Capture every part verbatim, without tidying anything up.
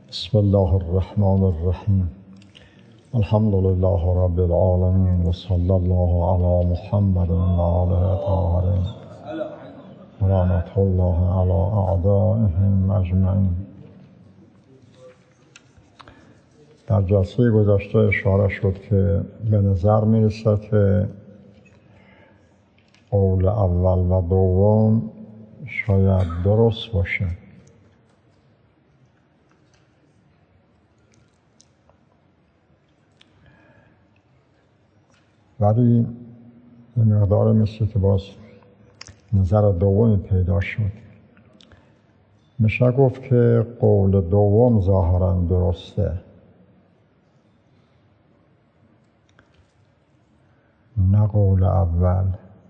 بسم الله الرحمن الرحیم. الحمد لله رب العالمین و صلی الله علی محمد و آله الطاهرین و لعنة الله علی اعدائهم اجمعین. در جلسه گذشته اشاره شد که به نظر میرسد که قول اول و دوم شاید درست باشه، ولی یه مقدار مثل که باز نظر دومی پیدا شد. میشه گفت که قول دوم ظاهراً درسته، نه قول اول.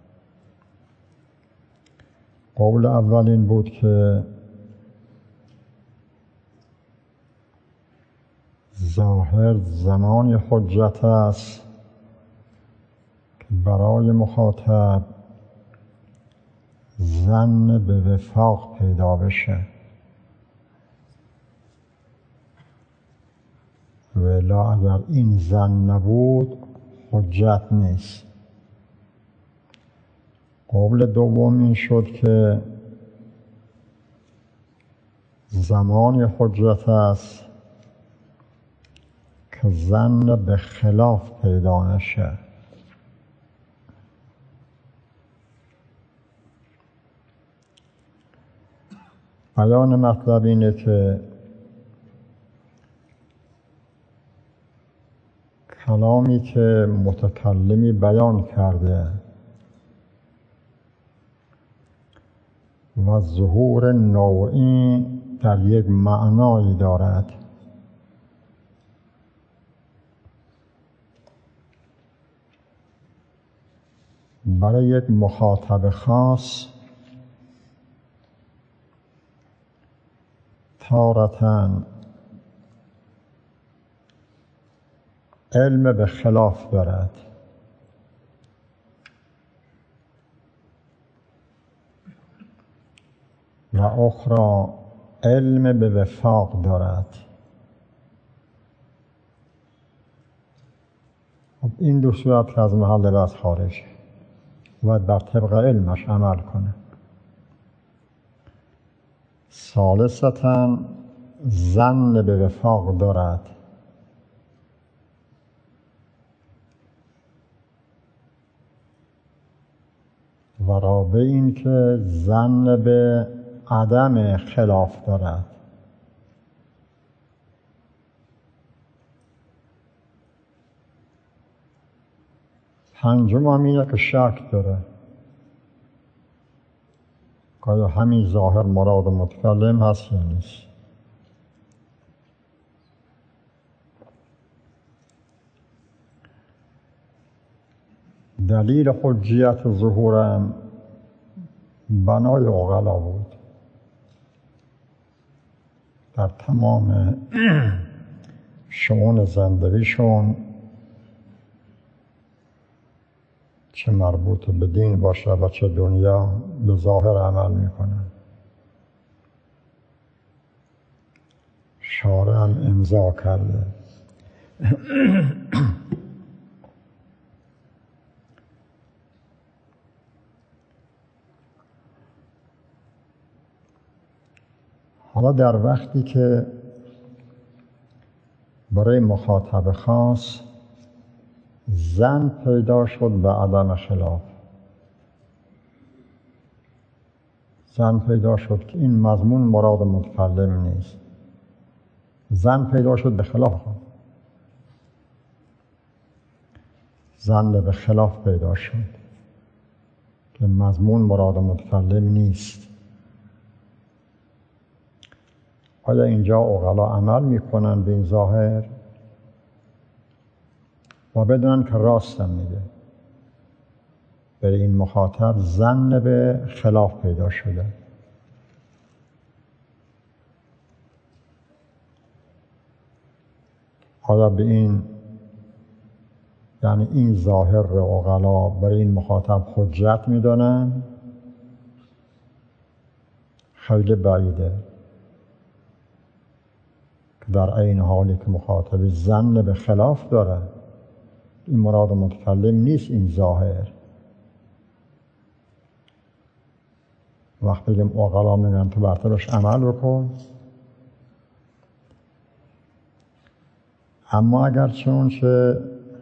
قول اول این بود که ظاهر زمانی حجت است که برای مخاطب ظن به وفاق پیدا بشه، ولا اگر این ظن نبود حجت نیست. قول دوم این شد که زمانی حجت است که ظن به خلاف پیدا نشه. بیان مطلب اینه که کلامی که متکلمی بیان کرده و ظهور نوعی در یک معنایی دارد، برای یک مخاطب خاص تارةً علم به خلاف دارد و اخرى علم به وفاق دارد. این دو صورت که از محل بحث خارج باید بر طبق علمش عمل کنه. ثالثاً ظن به وفاق دارد و رابع این که ظن به عدم خلاف دارد. پنجم هم اینه که شک داره که آیا همین ظاهر مراد متکلم هست یا نیست. دلیل حجیت ظهورم بنای عقلا بود. در تمام شؤون زندگیشون، چه مربوط به دین باشه و چه دنیا، به ظاهر عمل میکنن. شارع هم امضا کرده. حالا در وقتی که برای مخاطب خاص ظن پیدا شد به عدم خلاف، ظن پیدا شد که این مضمون مراد متکلم نیست، ظن پیدا شد به خلاف، ظن به خلاف پیدا شد که مضمون مراد متکلم نیست. آیا اینجا عقلا عمل میکنن به این ظاهر و بدونن که راستم میگه؟ برای این مخاطب ظن به خلاف پیدا شده. آیا به این یعنی این ظاهر عقلا برای این مخاطب حجت میدونن؟ خیلی بعیده. در این حالی که مخاطب ظن به خلاف داره. این مراد متکلم نیست، این ظاهر. وقتی که عقلا میگن تو برترش عمل بکن، اما اگر چون که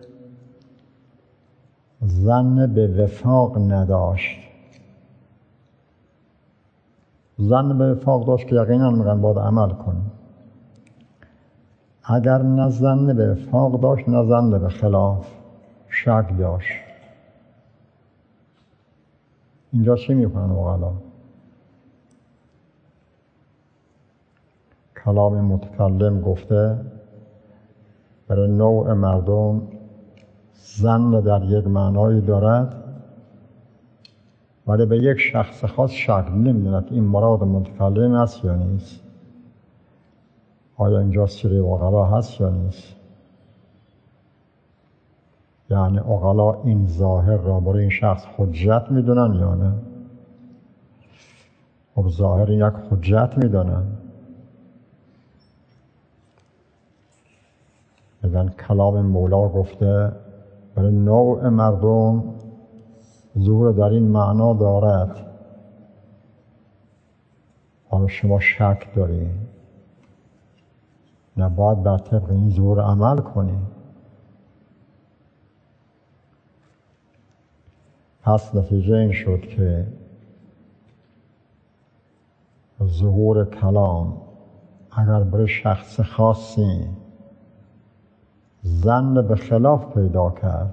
ظن به وفاق نداشت، ظن به وفاق داشت که یقینا میگن باید عمل کن. اگر نه ظن به وفاق داشت نه ظن به خلاف، شک داشت، اینجا چی میکنن عقلا؟ کلام متکلم گفته برای نوع مردم ظن در یک معنایی دارد، ولی به یک شخص خاص شک نمیدونه که این مراد متکلم است یا نیست. آیا اینجا سیره عقلا هست یا نیست؟ یعنی عقلا این ظاهر را برای این شخص حجت میدونن یا نه؟ خب ظاهر یک حجت میدونن. اذن کلام مولا گفته برای نوع مردم ظهور در این معنا دارد. حالا شما شک داری، نباید بر طبق این ظهور عمل کنی. پس نتیجه این شد که ظهور کلام اگر برای شخص خاصی ظن به خلاف پیدا کرد،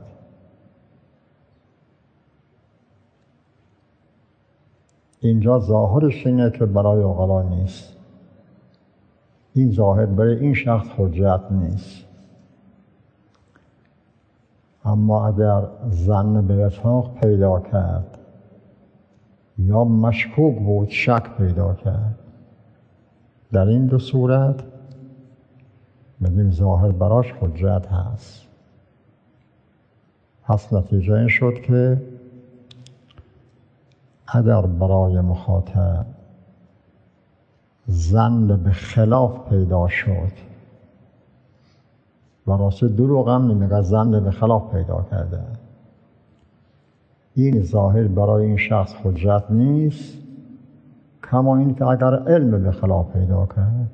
اینجا ظاهرش اینه که برای عقلا نیست. این ظاهر برای این شخص حجت نیست. اما اگر ظن به وفاق پیدا کرد یا مشکوک بود، شک پیدا کرد، در این دو صورت میگیم ظاهر براش حجت هست. پس نتیجه این شد که اگر برای مخاطب ظن به خلاف پیدا شد، و راسته دروغ هم نمیگه، ظن به خلاف پیدا کرده، این ظاهر برای این شخص حجت نیست. کما این که اگر علم به خلاف پیدا کرد،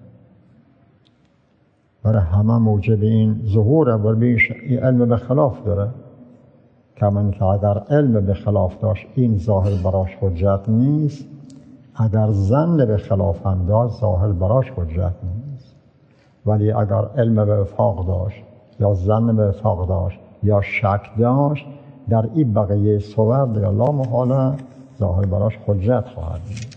برای همه موجب این ظهوره، برای این علم به خلاف داره. کما این که اگر علم به خلاف داشت، این ظاهر براش حجت نیست. اگر ظن به خلاف هم داشت، ظاهر براش حجت نیست. ولی اگر علم به وفاق داشت یا ظن به وفاق داشت یا شک داشت، در این بقیه صور دیگه لا محاله ظاهر براش حجت خواهد بود.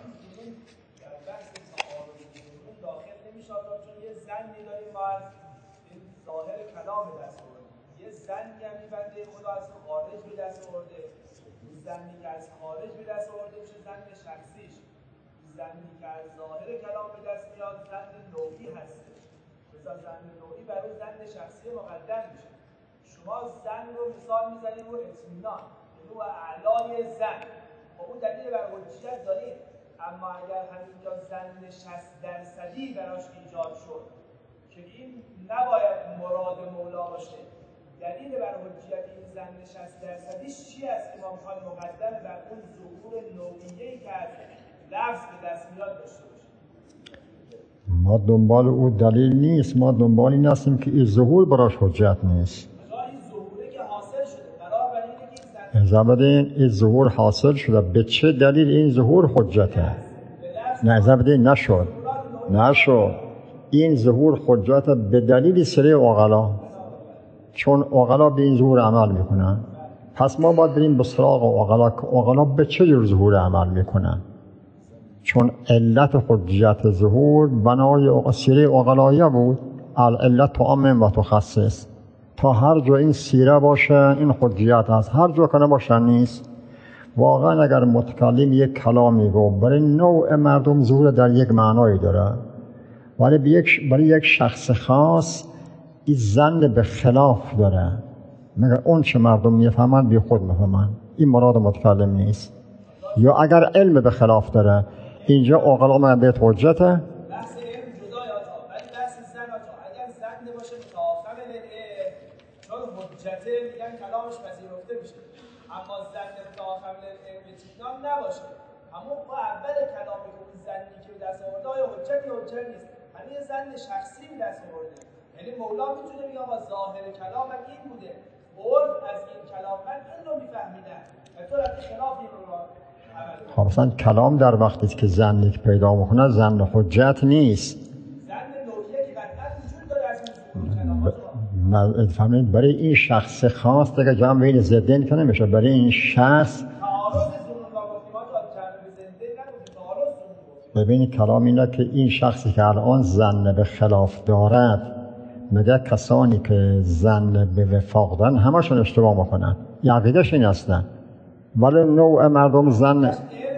زنی که از خارج به دست آورده میشه زن شخصیش. زنی که از ظاهر کلام به دست میاد زن نوعی هستش. مثلا زن نوعی برای زن شخصی مقدم میشه. شما زن رو مثال میزنید رو اطمینان، رو اعلای زن. خب اون دلیل بر حجیت دارید. اما اگر همینجا زن شصت درصدی براش ایجاد شد که این نباید مراد مولا باشه، دلیل بر حجیت این زن شصت درصدیش چی است که ما میخوایم مقدم بر اون ظهور نوعیه‌ای که از لفظ به دست میاد داشته باشیم؟ ما دنبال او دلیل نیست، ما دنبال این هستیم که این ظهور براش حجت نیست. این ظهوره که حاصل شده، برای برای اینکه این زن اذا بدین این ظهور حاصل شده، به چه دلیل این ظهور حجته؟ نه اذا بدین نشد نشد این ظهور حجت به دلیل سری عقلا، چون عقلا به این ظهور عمل میکنن. پس ما باید بریم به سراغ عقلا که عقلا به چه جور ظهور عمل میکنن، چون علت حجت ظهور بنای سیره عقلاییه بود. العلت تعمم و تخصص، تا هر جا این سیره باشه این حجت هست، هر جا که نباشه نیست. واقعا اگر متکلم یک کلامی گو برای نوع مردم ظهور در یک معنایی داره، ولی برای یک شخص خاص این ظن به خلاف داره، مگر اون چه مردم میفهمن بی خود میفهمن، این مراد متکلم نیست. یا اگر علم به خلاف داره، اینجا عقلا من بهت حجته. بحث علم جدا یا تا، ولی بحث زن جان اگر زن باشه متعاقب للعلم چون حجته میگن کلامش پذیرفته میشه، اما زن متعاقب للعلم اطمینان نباشه، اما با اول کلامی که اون زنی که به دست آورده آیا حجتی حجت نیست، یعنی یه زن شخصی به دست آورده، یعنی مولا میتونه بگه آقا ظاهر کلامم این بوده، عرف از این کلام من این رو میفهمیدم و تو رفتی خلاف این رو را خب مثلا کلام در وقتی که زنی که پیدا میکنه زن حجت نیست. زن نوعیه که قطعا وجود داره از این کلامات ب... فهمید برای این شخص خاص دیگه جمع بین ضدین که نمیشه، برای این شخص ببینید کلام اینه که این شخصی که الان زن به خلاف دارد میگه کسانی که زن به وفاق دارن همشون اشتباه میکنن، عقیده‌ش این هستن، ولی نوع مردم زن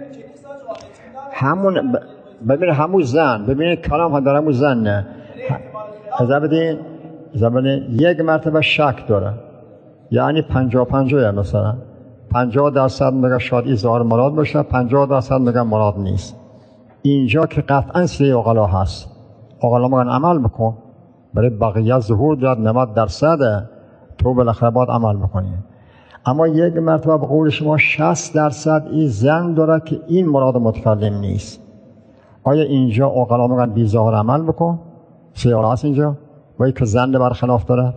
همون ببینید همون زن ببینید کلام ها داره همون زن نه ازابدین ازابدین یک مرتبه شک داره، یعنی پنجاه پنجاه مثلا پنجاه درصد میگه شاید این ظاهر مراد باشه، پنجاه درصد میگه مراد نیست. اینجا که قطعا سه عقلا هست، عقلا میگن عمل بکن، برای بقیه ظهور داد نود درصد تو بالاخره باید عمل بکنی، اما یک مرتبه به قول شما شصت درصد این زن داره که این مراد متکلم نیست. آیا اینجا عقلا میگن بی ظاهر عمل بکن؟ سه عقلا هست اینجا و یک زن برخلاف داره؟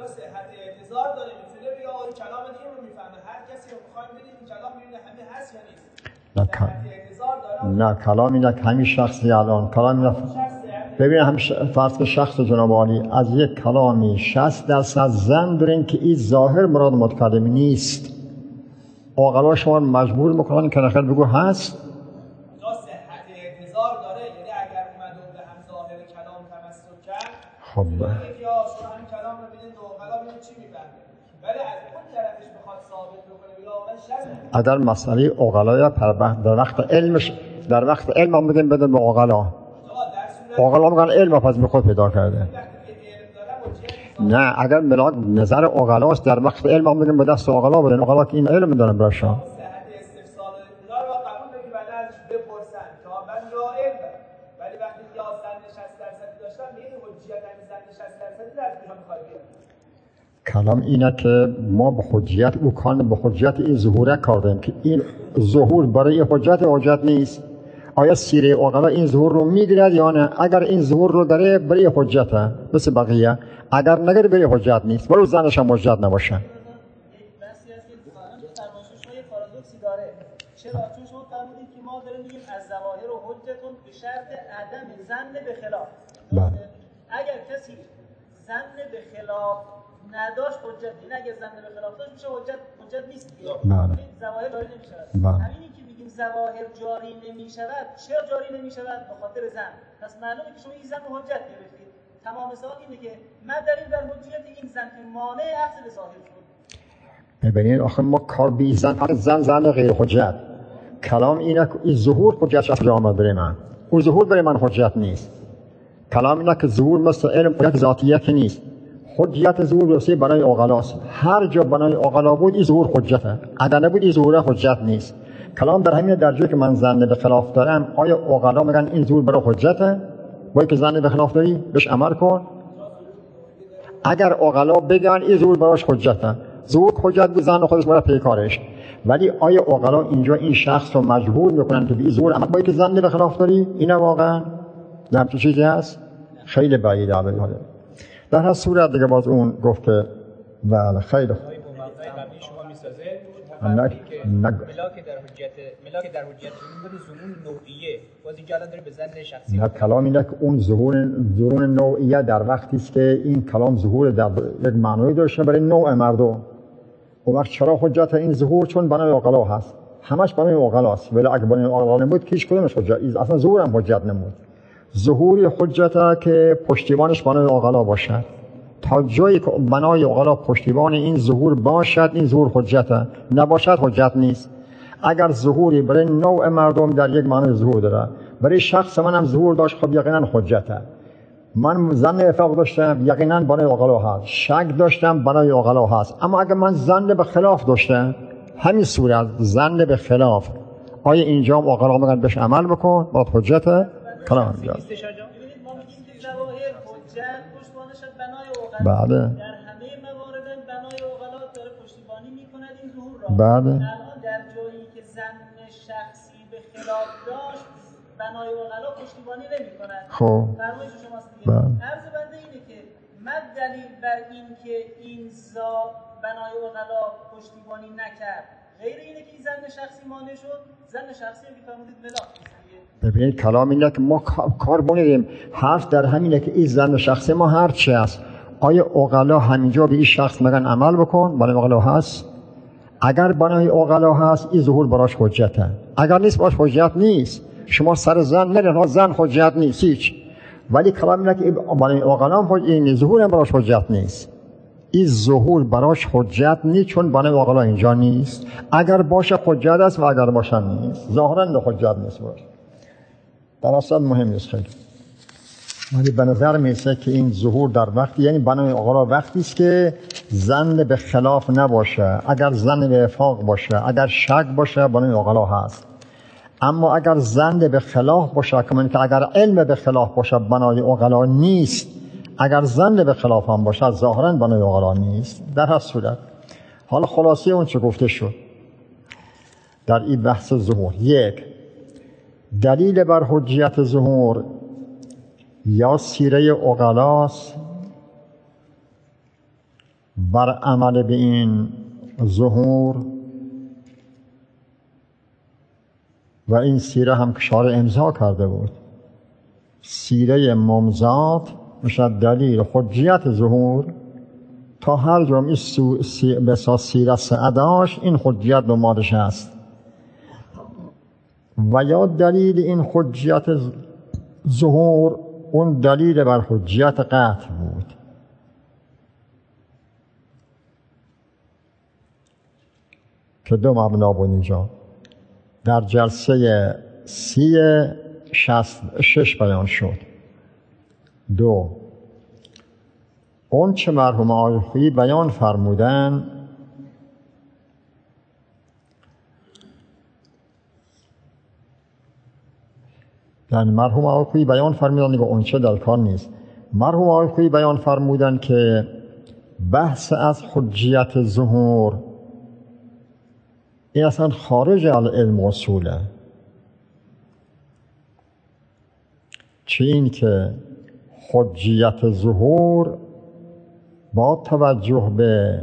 نه کلام اینه که همین شخصی الان کلام اینه ببینید هم فرض که شخص جناب عالی از یک کلامی شصت درصد زن دارین که این ظاهر مراد متکلم نیست، عقلا شما مجبور میکنن که نخیر بگو هست. صحت اعتذار داره، یعنی اگر اومد به هم ظاهر کلام تمسک کرد خب یکی ها شما همین کلام رو ببینید عقلا ببینید چی میفهمه، ولی از اون طرفش بخواد ثابت بکنه بگه آقا شرط اگر مسئله عقلای در وقت علمش در وقت علم هم بگیم بدون به عقلا عقلا میگن علم پس به خود پیدا کرده. نه اگر ملاک نظر عقلاست در وقت علم هم بگیم به دست عقلا بدن، عقلا که این علم دارن براشون صحت استفسار اطلاع رو قبول بگی بعد از بپرسن که من یا علم، ولی وقتی که زن شصت درصدی داشتن میگه حجیت همین زن شصت درصدی در کجا میخواد بیاد. کلام اینه که ما به حجیت او کان به حجیت این ظهوره کار داریم که این ظهور برای حجت حجت نیست. آیا سیره عقلا این ظهور رو میگیرد یا نه؟ اگر این ظهور رو داره برای حجته مثل بقیه، اگر نگره برای حجت نیست، برای زنش هم حجت نباشه. بحثی هست که فرمایش‌های پارادوکسی داره. چرا؟ چون شما فرمودید که ما داریم میگیم از ظواهر و حجتون به شرط عدم ظن به خلاف. بله. اگر کسی ظن به خلاف نداشت حجت، این اگر ظن به خلاف داشت میشه حجت حجت نیست. بله. ظواهر جاری نمی‌شود. بله. همینی که میگیم ظواهر جاری نمی‌شود، چرا جاری نمی‌شود؟ به خاطر ظن. پس معلومه که شما این ظن حجت گرفتید. تمام سوال اینه که ما داریم در حجیت این زن که مانع اصل ظاهر شد. ببینید آخه ما کار بی زن فقط زن زن غیر حجت. کلام اینه که این ظهور حجت از آمد برای من، اون ظهور برای من حجت نیست. کلام اینه که ظهور مثل علم حجت ذاتیه که نیست، حجت ظهور واسه برای عقلاست. هر جا برای عقلا بود این ظهور حجته، اگر نبود این ظهور حجت نیست. کلام در همین درجه که من زن به خلاف دارم، آیا عقلا میگن این ظهور برای حجته؟ باید که زن به خلاف داری بهش عمل کن. اگر عقلا بگن این ظهور براش حجته، ظهور حجت بود زن خودش برای پیکارش، ولی آیا عقلا اینجا این شخص رو مجبور میکنن که به ظهور عمل باید که زن به خلاف داری؟ اینه واقعا در چه چیزی هست؟ خیلی بعیده عملی حاله. در هر صورت دیگه باز اون گفت که بله خیلی ملاک در حجیت ملاک در حجیت زمون نوعیه باز اینجا الان داره به زن شخصی. نه کلام اینه که اون ظهور ظهور نوعیه در وقتی است که این کلام ظهور در یک معنایی داشته برای نوع مردم. اون وقت چرا حجت این ظهور؟ چون بنای عقلا هست، همش بنای عقلا است، ولی اگه بنای عقلا نبود که هیچ کدومش حجت اصلا ظهور هم حجت نمود. ظهور حجت که پشتیبانش بنای عقلا باشد، تا جایی که بنای عقلا پشتیبان این ظهور باشد این ظهور حجته، نباشد حجت نیست. اگر ظهوری برای نوع مردم در یک معنی ظهور داره، برای شخص من هم ظهور داشت، خب یقینا حجته. من ظن افاق داشتم یقینا بنای عقلا هست، شک داشتم بنای عقلا هست. اما اگر من ظن به خلاف داشتم، همین صورت ظن به خلاف، آیا اینجا عقلا میگن بهش عمل بکن با حجته؟ کلام میگه ببینید ما میگیم که ظواهر حجت پشتیبانش از بنای عقلا. بله. در همه موارد بنای عقلا داره پشتیبانی میکند این ظهور را. بله. الان در جایی که ظن شخصی به خلاف داشت بنای عقلا پشتیبانی نمیکند. خب فرمایش شماست دیگه. بله. عرض بنده اینه که مد دلیل بر این که این زا بنای عقلا پشتیبانی نکرد غیر اینه که این ظن شخصی مانع شد. ظن شخصی که فرمودید ملاک ببینید کلام اینه که ما کار بونیدیم حرف در همینه که این ظن شخصی ما هر چی هست. آیا عقلا همینجا به این شخص میگن عمل بکن بنای عقلا هست؟ اگر بنای عقلا هست این ظهور براش حجته. اگر نیست براش حجت نیست. شما سر زن نرید زن حجت نیست هیچ. ولی کلام اینه که بنای عقلا هم این ظهور هم براش حجت نیست. این ظهور براش حجت نیست چون بنای عقلا اینجا نیست. اگر باشه حجت است و اگر باشه نیست. ظاهرا نه حجت نیست باشه. در اصل مهم نیست خیلی. ولی به نظر میرسه که این ظهور در وقتی یعنی بنای عقلا وقتی است که ظن به خلاف نباشه. اگر ظن به وفاق باشه اگر شک باشه بنای عقلا هست. اما اگر ظن به خلاف باشه که اگر علم به خلاف باشه بنای عقلا نیست. اگر ظن به خلاف هم باشه ظاهرا بنای عقلا نیست. در هر صورت حالا خلاصه اون چه گفته شد در این بحث ظهور. یک، دلیل بر حجیت ظهور یا سیره عقلاست بر عمل به این ظهور و این سیره هم که شارع امضا کرده بود. سیره ممضات میشه دلیل حجیت ظهور تا هر جرم این سو سی بسا سیره سعداش این حجیت به مادش هست. و یا دلیل این حجیت ظهور اون دلیل بر حجیت قطع بود. که دو مبنا بود اینجا در جلسه سی شست شش بیان شد. دو، اون چه مرحوم آقای خویی بیان فرمودن یعنی مرحوم آقای خویی بیان فرمودن که اون چه در کار نیست. مرحوم آقای خویی بیان فرمودن که بحث از حجیت ظهور این اصلا خارج از علم اصوله. چه این که حجیت ظهور با توجه به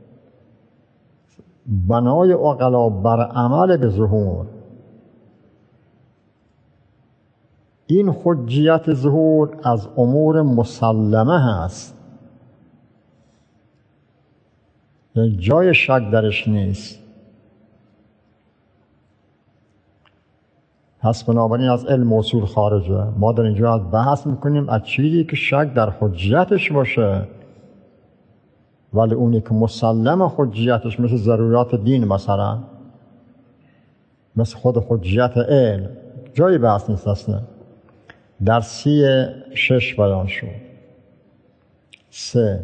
بنای عقلا بر عمل به ظهور این حجیت ظهور از امور مسلمه هست. یعنی جای شک درش نیست. پس بنابراین از علم اصول خارجه. ما در اینجا از بحث میکنیم از چیزی که شک در حجیتش باشه ولی اونی که مسلم حجیتش مثل ضرورات دین مثلا مثل خود حجیت علم جای بحث نیست اصلا. در سی شش بیان شد. سه،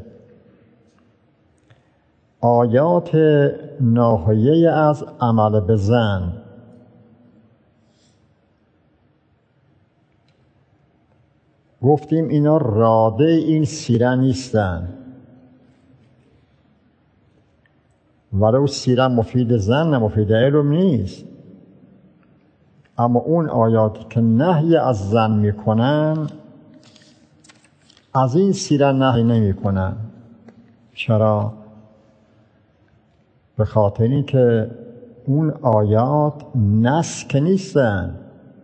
آیات ناهیه از عمل به ظن. گفتیم اینا راده این سیره نیستن ولو سیره مفید ظن مفید علم نیست. اما اون آیاتی که نهی از ظن میکنن از این سیره نهی نمیکنن. چرا؟ به خاطر این که اون آیات نص که نیستن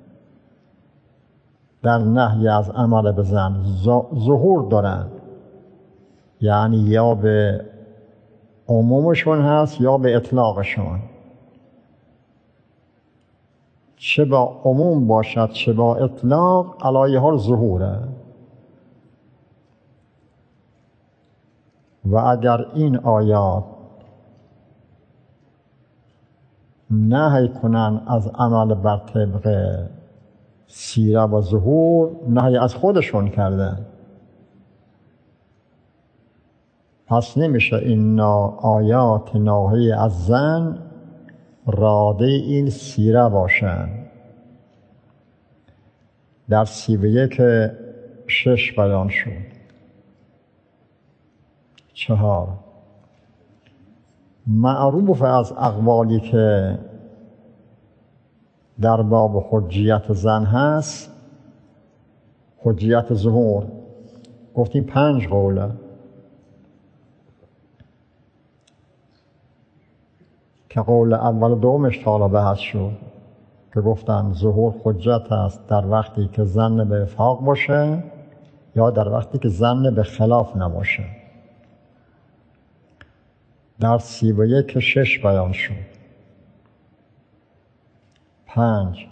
در نهی از عمل به ظن، ظهور دارن. یعنی یا به عمومشون هست یا به اطلاقشون. چه با عموم باشد چه با اطلاق علایه حال ظهوره. و اگر این آیات نهی کنن از عمل بر طبق سیره و ظهور نهی از خودشون کردن. پس نمیشه این آیات ناهی از ظن راده این سیره باشن. در سی و یک شش بیان شد. چهار، معروف از اقوالی که در باب حجیت زن هست حجیت ظهور. گفتیم پنج قوله که قول اول و دومش تا حالا بحث شد که گفتن ظهور حجت است در وقتی که ظن به وفاق باشه یا در وقتی که ظن به خلاف نباشه. در سی و یک شش بیان شد. پنج،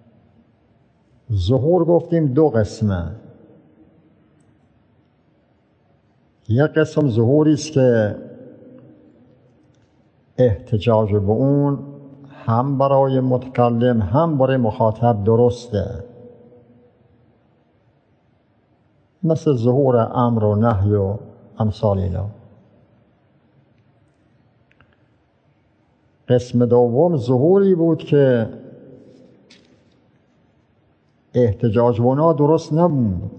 ظهور گفتیم دو قسمه. یک قسم ظهوری است که احتجاج به اون هم برای متکلم هم برای مخاطب درسته، مثل ظهور امر و نهی و امثال اینا. قسم دوم ظهوری بود که احتجاج به اونا درست نبود،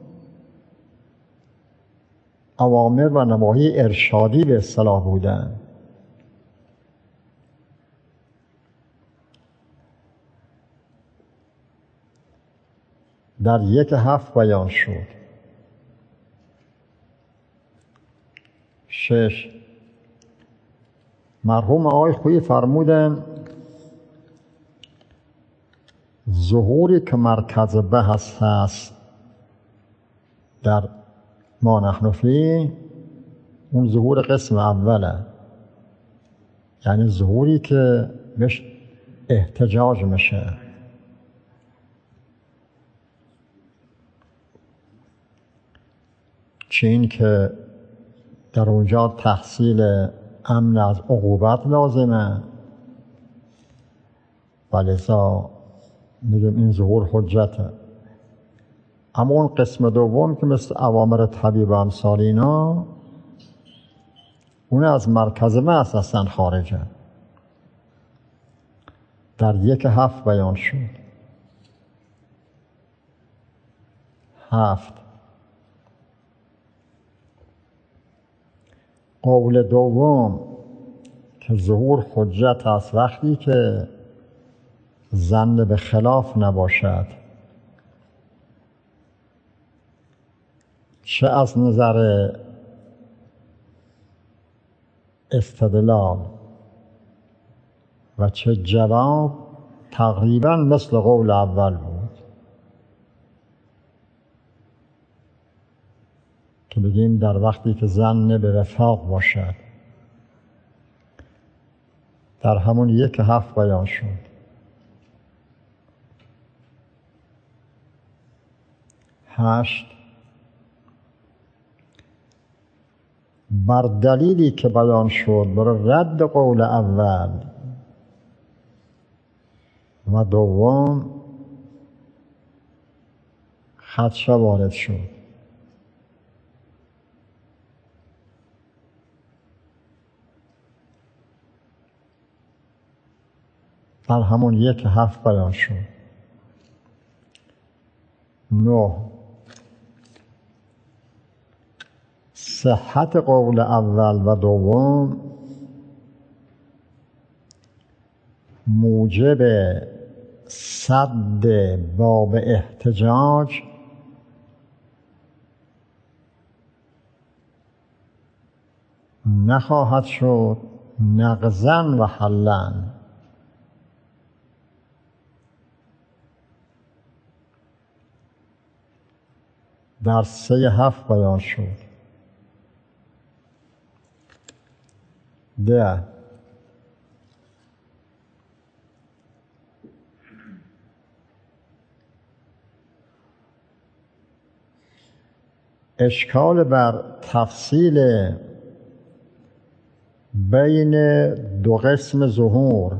اوامر و نواهی ارشادی به اصطلاح بودن. در یک هفت بیان شد. شش، مرحوم آقای خویی فرمودن ظهوری که مرکز بحث هست در ما نحن فیه اون ظهور قسم اوله، یعنی ظهوری که بهش احتجاج میشه. چین که در اونجا تحصیل امن از عقوبت لازمه و لذا میگم این ظهور حجته. اما اون قسم دوم که مثل اوامر طبیب و امثال اینا اون از مرکز بحث اصلا خارجه. در یک هفت بیان شد. هفت، قول دوم که ظهور حجت است وقتی که ظن به خلاف نباشد، چه از نظر استدلال و چه جواب تقریبا مثل قول اول بود که بگیم در وقتی که ظن به وفاق باشد. در همون یک هفت بیان شد. هشت، بر دلیلی که بیان شد برای رد قول اول و دوم خدشه وارد شد. در همون یک هفت بیان شد. نه، صحت قول اول و دوم موجب سد باب احتجاج نخواهد شد نقضاً و حلاً. در سه هفت بیان شد. ده، اشکال بر تفصیل بین دو قسم ظهور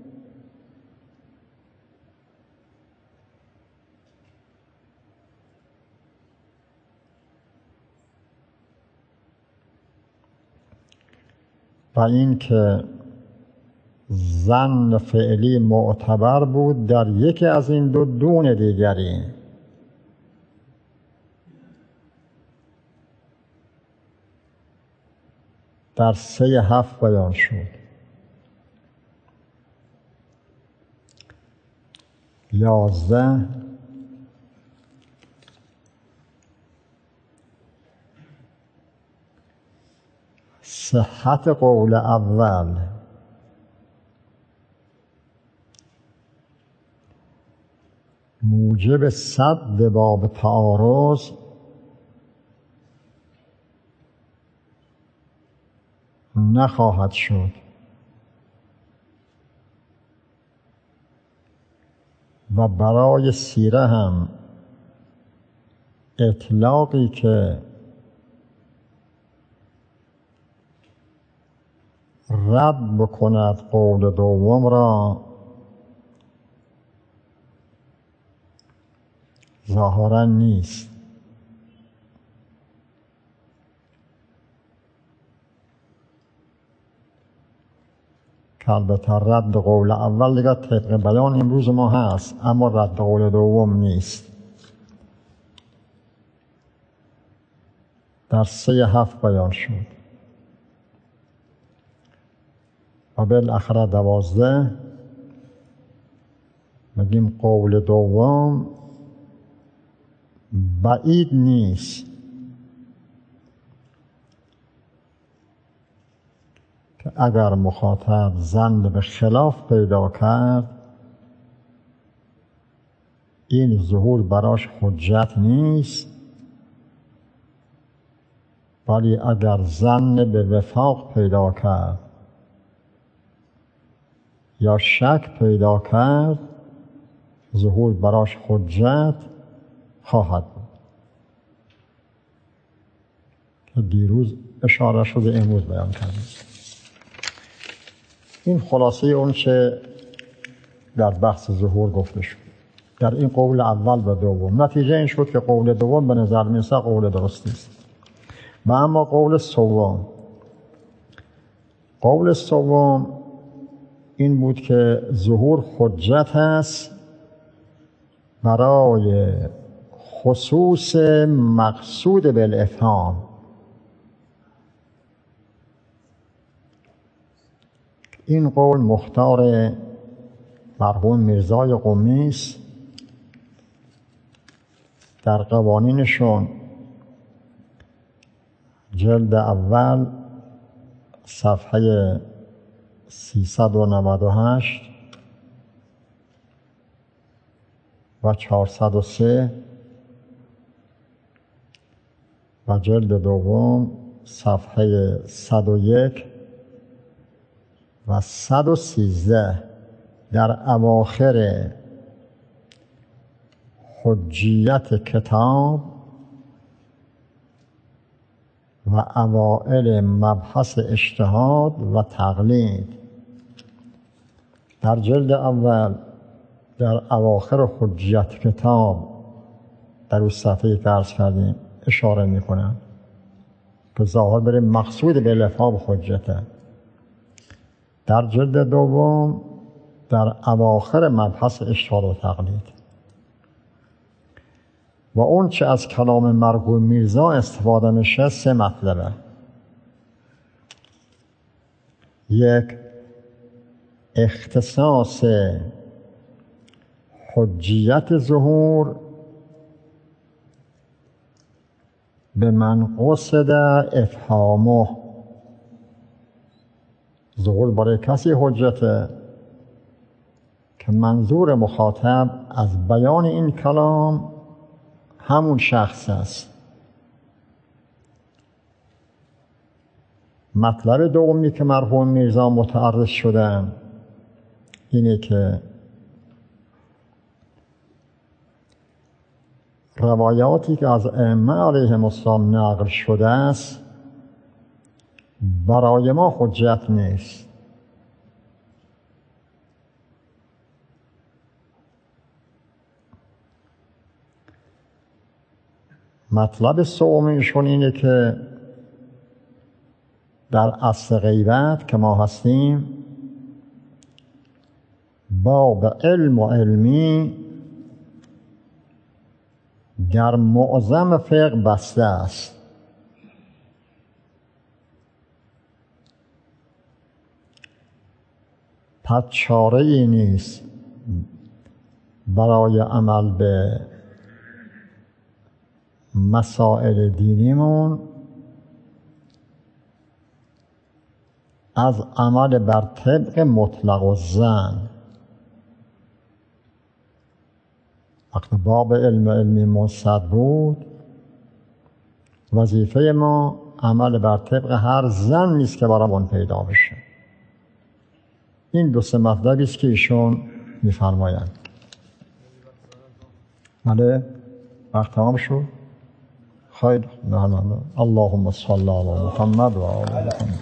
و این که ظن فعلی معتبر بود در یکی از این دو دون دیگری. در سه هفت بیان شد. یازده صحت قول اول، موجب سد باب تعارض نخواهد شد و برای سیره هم اطلاقی که رد بکند قول دوم را ظاهرا نیست. که البته رد قول اول دیگر طبق بیان امروز ما هست، اما رد قول دوم نیست. در سه هفت بیان شد و بالاخره دوازده میگیم قول دوم بعید نیست که اگر مخاطب ظن به خلاف پیدا کرد این ظهور براش حجت نیست، ولی اگر ظن به وفاق پیدا کرد یا شک پیدا کرد ظهور براش حجت خواهد بود که دیروز اشاره شده امروز بیان کردیم. این خلاصه اون چه در بحث ظهور گفته شد در این قول اول و دوم. نتیجه این شد که قول دوم به نظر میرسه قول درستی است. و اما قول سوم قول سوم این بود که ظهور حجت است برای خصوص مقصود بالافهام. این قول مختار مرحوم میرزای قمی است. در قوانینشون جلد اول صفحه سیصد و نود و هشت و چهارصد و سه و جلد دوم صفحه صد و یک و صد و سیزده در اواخر حجیت کتاب و اوائل مبحث اجتهاد و تقلید در جلد اول در اواخر حجیت کتاب در اون صفحه که عرض کردیم اشاره میکنم که ظاهر بره مقصود به لفظ حجته. در جلد دوم در اواخر مبحث اجتهاد و تقلید و اون چه از کلام مرحوم میرزا استفاده میشه سه مطلبه. یک، اختصاص حجیت ظهور به من قصد افهامه. ظهور برای کسی حجته که منظور مخاطب از بیان این کلام همون شخص است. مطلب دومی که مرحوم میرزا متعرض شدن اینه که روایاتی که از ائمه علیهم السلام نقل شده است برای ما حجت نیست. مطلب سومیشون اینه که در اصل غیبت که ما هستیم باب علم و علمی در معظم فقه بسته است. پس چاره ای نیست برای عمل به مسائل دینیمون از عمل بر طبق مطلق الظن. وقتی باب علم علمی منصد بود، وظیفه ما عمل بر طبق هر ظن نیست که برامون پیدا بشه. این دو سه مطلبی است که ایشون می‌فرمایند. بله وقت تمام شد. خیر، اللهم صل علی محمد و آل محمد.